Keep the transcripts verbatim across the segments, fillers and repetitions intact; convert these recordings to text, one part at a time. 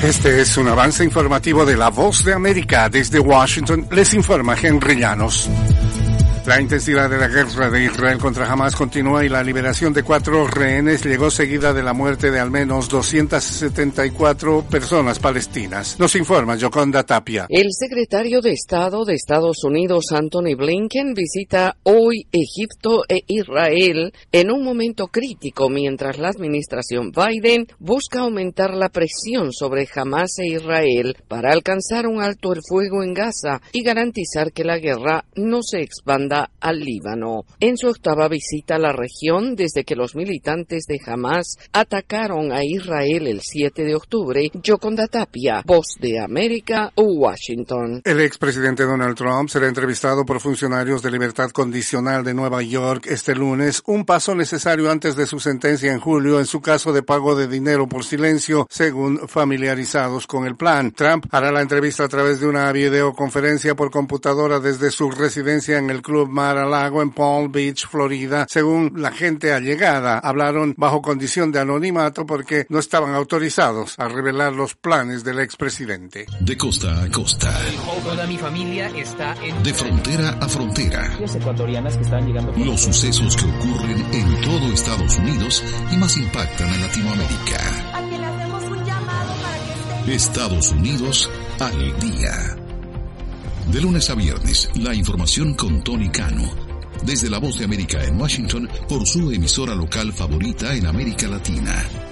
Este es un avance informativo de La Voz de América. Desde Washington les informa Henry Llanos. La intensidad de la guerra de Israel contra Hamás continúa y la liberación de cuatro rehenes llegó seguida de la muerte de al menos doscientas setenta y cuatro personas palestinas. Nos informa Yoconda Tapia. El secretario de Estado de Estados Unidos, Anthony Blinken, visita hoy Egipto e Israel en un momento crítico mientras la administración Biden busca aumentar la presión sobre Hamás e Israel para alcanzar un alto el fuego en Gaza y garantizar que la guerra no se expanda al Líbano. En su octava visita a la región desde que los militantes de Hamás atacaron a Israel el siete de octubre, Yoconda Tapia, Voz de América, Washington. El expresidente Donald Trump será entrevistado por funcionarios de libertad condicional de Nueva York este lunes, un paso necesario antes de su sentencia en julio en su caso de pago de dinero por silencio, según familiarizados con el plan. Trump hará la entrevista a través de una videoconferencia por computadora desde su residencia en el Club Mar-a-Lago en Palm Beach, Florida. Según la gente allegada, hablaron bajo condición de anonimato porque no estaban autorizados a revelar los planes del expresidente. De costa a costa. Toda mi familia está en... De frontera a frontera. Los ecuatorianas que están llegando... Los sucesos que ocurren en todo Estados Unidos y más impactan a Latinoamérica. A que le hacemos un llamado para que esté... Estados Unidos al día. De lunes a viernes, la información con Tony Cano. Desde La Voz de América en Washington, por su emisora local favorita en América Latina.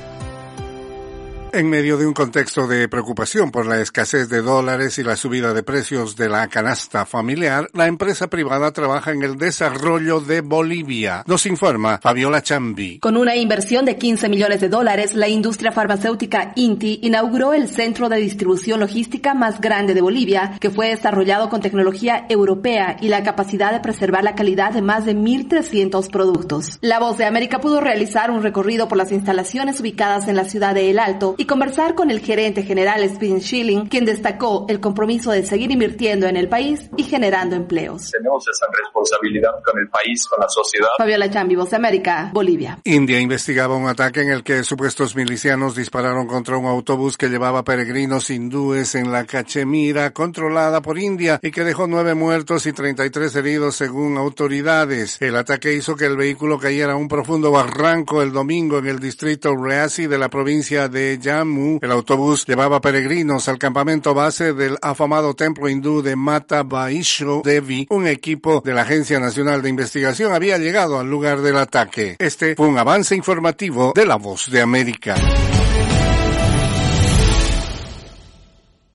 En medio de un contexto de preocupación por la escasez de dólares y la subida de precios de la canasta familiar, la empresa privada trabaja en el desarrollo de Bolivia. Nos informa Fabiola Chambi. Con una inversión de quince millones de dólares, la industria farmacéutica INTI inauguró el centro de distribución logística más grande de Bolivia, que fue desarrollado con tecnología europea y la capacidad de preservar la calidad de más de mil trescientos productos. La Voz de América pudo realizar un recorrido por las instalaciones ubicadas en la ciudad de El Alto y conversar con el gerente general Spin Schilling, quien destacó el compromiso de seguir invirtiendo en el país y generando empleos. Tenemos esa responsabilidad con el país, con la sociedad. Fabiola Chambi, Voz de América, Bolivia. India investigaba un ataque en el que supuestos milicianos dispararon contra un autobús que llevaba peregrinos hindúes en la Cachemira, controlada por India, y que dejó nueve muertos y treinta y tres heridos según autoridades. El ataque hizo que el vehículo cayera a un profundo barranco el domingo en el distrito Reasi de la provincia de Jammu. El autobús llevaba peregrinos al campamento base del afamado templo hindú de Mata Vaishno Devi. Un equipo de la Agencia Nacional de Investigación había llegado al lugar del ataque. Este fue un avance informativo de La Voz de América.